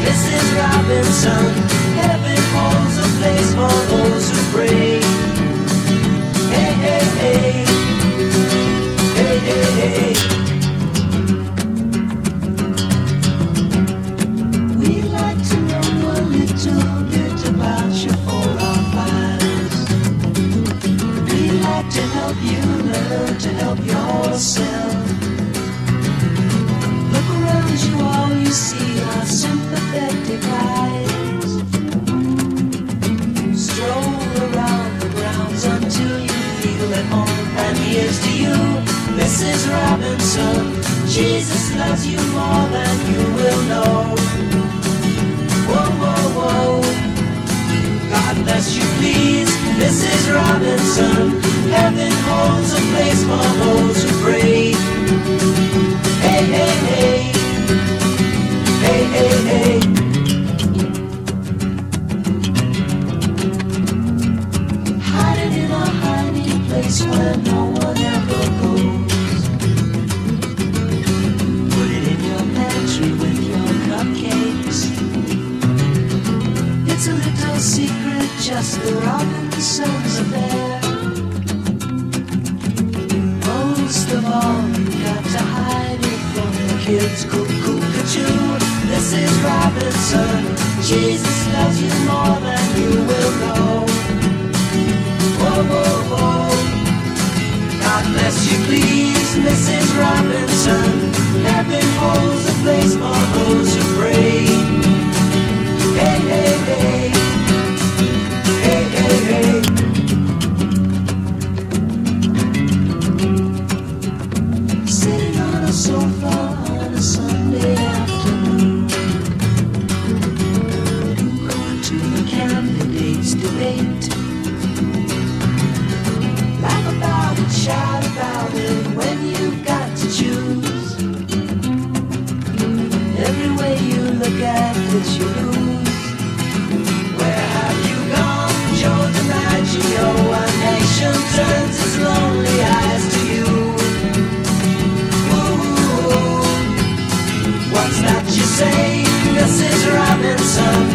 Mrs. Robinson. Heaven holds a place for those who pray. Hey, hey, hey. Hey, hey, hey. We'd like to know a little bit about your forefathers. We'd like to help you learn to help yourself. Look around you, all you see are sympathetic eyes. Stroll around the grounds until you feel at home. And here's to you, Mrs. Robinson. Jesus loves you more than you will know. Whoa, whoa, whoa. God bless you, please, Mrs. Robinson. Heaven holds a place for those who pray. Hey, hey, hey. Hey, hey, hey. Hiding in a hiding place where no one ever goes. Put it in your pantry with your cupcakes. It's a little secret, just the Robinsons affair. Most of all, you got to hide it from the kids. Cuckoo-cuckoo, Mrs. Robinson. Jesus loves you more than you will know. Whoa, whoa, whoa. God bless you, please, Mrs. Robinson. Heaven holds a place for those who pray. Hey, hey, hey. Hey, hey, hey. Sitting on a sofa on a Sunday afternoon, going to the candidates' debate. Laugh about it, shout about it when you've got to choose. Every way you look at it, you lose. Where have you gone, Joe DiMaggio? A nation turns its lonely eyes to you. Ooh, what's that you say, Mrs. Robinson?